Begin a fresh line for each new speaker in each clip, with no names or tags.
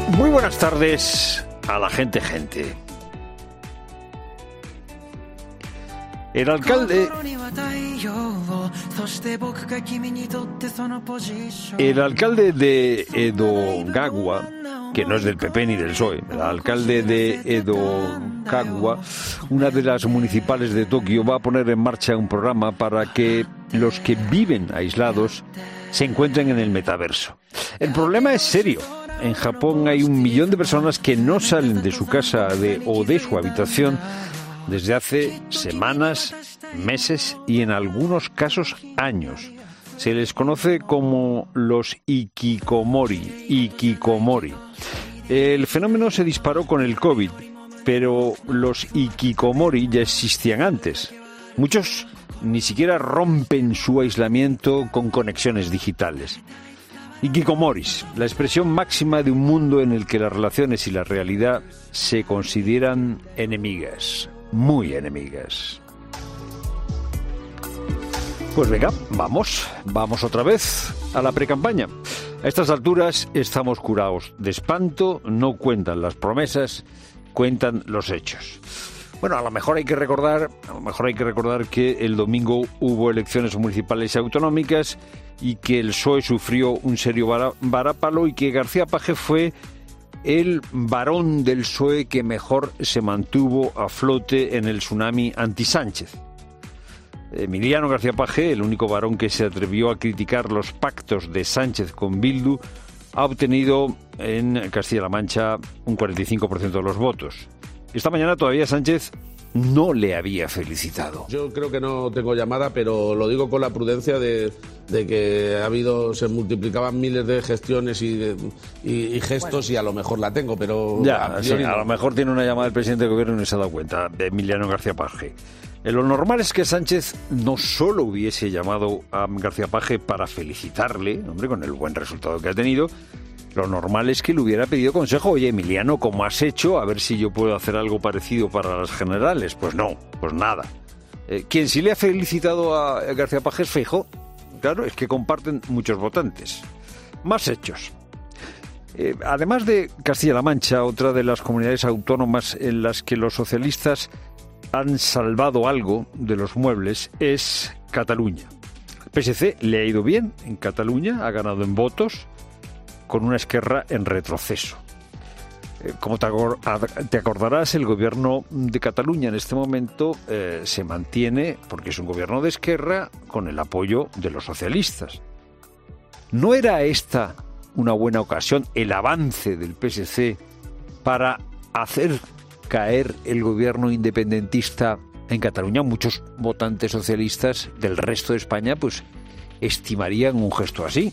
Muy buenas tardes a la gente. El alcalde de Edo-Gawa, que no es del PP ni del PSOE, el alcalde de Edo-Gawa, una de las municipales de Tokio, va a poner en marcha un programa para que los que viven aislados se encuentren en el metaverso. El problema es serio. En Japón hay 1 millón de personas que no salen de su casa o de su habitación desde hace semanas, meses y en algunos casos años. Se les conoce como los hikikomori. El fenómeno se disparó con el COVID, pero los hikikomori ya existían antes. Muchos ni siquiera rompen su aislamiento con conexiones digitales. Hikikomoris, la expresión máxima de un mundo en el que las relaciones y la realidad se consideran enemigas, muy enemigas. Pues venga, vamos otra vez a la precampaña. A estas alturas estamos curados de espanto, no cuentan las promesas, cuentan los hechos. Bueno, a lo mejor hay que recordar que el domingo hubo elecciones municipales y autonómicas y que el PSOE sufrió un serio varápalo y que García Paje fue el varón del PSOE que mejor se mantuvo a flote en el tsunami anti-Sánchez. Emiliano García Paje, el único varón que se atrevió a criticar los pactos de Sánchez con Bildu, ha obtenido en Castilla-La Mancha un 45% de los votos. Esta mañana todavía Sánchez no le había felicitado.
Yo creo que no tengo llamada, pero lo digo con la prudencia de que se multiplicaban miles de gestiones y gestos, y a lo mejor la tengo, pero...
A lo mejor tiene una llamada del presidente del gobierno y no se ha dado cuenta, de Emiliano García Paje. Lo normal es que Sánchez no solo hubiese llamado a García Paje para felicitarle, con el buen resultado que ha tenido. Lo normal es que le hubiera pedido consejo. Oye, Emiliano, ¿cómo has hecho? A ver si yo puedo hacer algo parecido para las generales. Pues no, pues nada. Quien sí le ha felicitado a García Paje es Feijóo. Claro, es que comparten muchos votantes. Más hechos. Además de Castilla-La Mancha, otra de las comunidades autónomas en las que los socialistas han salvado algo de los muebles es Cataluña. El PSC le ha ido bien en Cataluña, ha ganado en votos, con una Esquerra en retroceso. Como te acordarás, el gobierno de Cataluña en este momento se mantiene, porque es un gobierno de Esquerra, con el apoyo de los socialistas. ¿No era esta una buena ocasión, el avance del PSC, para hacer caer el gobierno independentista en Cataluña? Muchos votantes socialistas del resto de España pues estimarían un gesto así.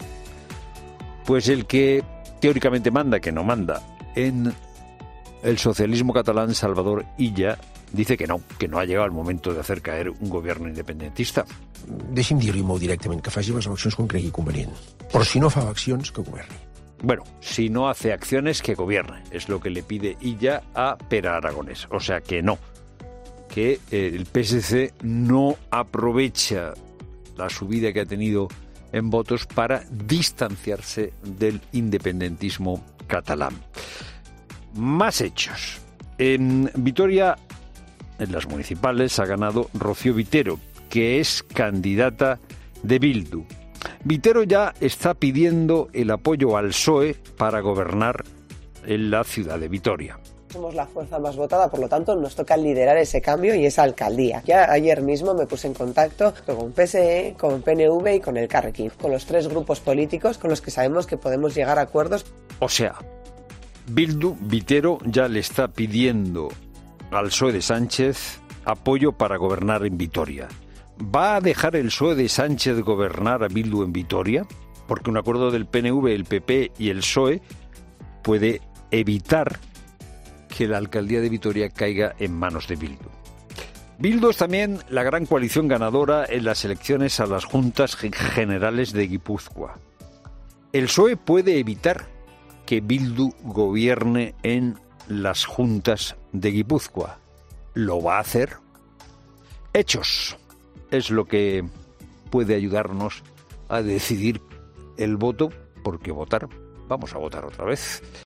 Pues el que teóricamente manda, que no manda, en el socialismo catalán, Salvador Illa, dice que no ha llegado el momento de hacer caer un gobierno independentista.
Deixi'm dir-li molt directament que faci les eleccions quan cregui convenient. Però si no fa accions, que governi.
Bueno, si no hace acciones, que gobierne. Es lo que le pide Illa a Pere Aragonés. O sea que no. Que el PSC no aprovecha la subida que ha tenido en votos para distanciarse del independentismo catalán. Más hechos. En Vitoria, en las municipales, ha ganado Rocío Vitero, que es candidata de Bildu. Vitero ya está pidiendo el apoyo al PSOE para gobernar en la ciudad de Vitoria.
Somos la fuerza más votada, por lo tanto nos toca liderar ese cambio y esa alcaldía. Ya ayer mismo me puse en contacto con PSE, con PNV y con el Carrequín, con los 3 grupos políticos con los que sabemos que podemos llegar a acuerdos.
O sea, Vitero ya le está pidiendo al PSOE de Sánchez apoyo para gobernar en Vitoria. ¿Va a dejar el PSOE de Sánchez gobernar a Bildu en Vitoria? Porque un acuerdo del PNV, el PP y el PSOE puede evitar que la alcaldía de Vitoria caiga en manos de Bildu. Bildu es también la gran coalición ganadora en las elecciones a las juntas generales de Guipúzcoa. El PSOE puede evitar que Bildu gobierne en las juntas de Guipúzcoa. ¿Lo va a hacer? Hechos es lo que puede ayudarnos a decidir el voto, porque vamos a votar otra vez.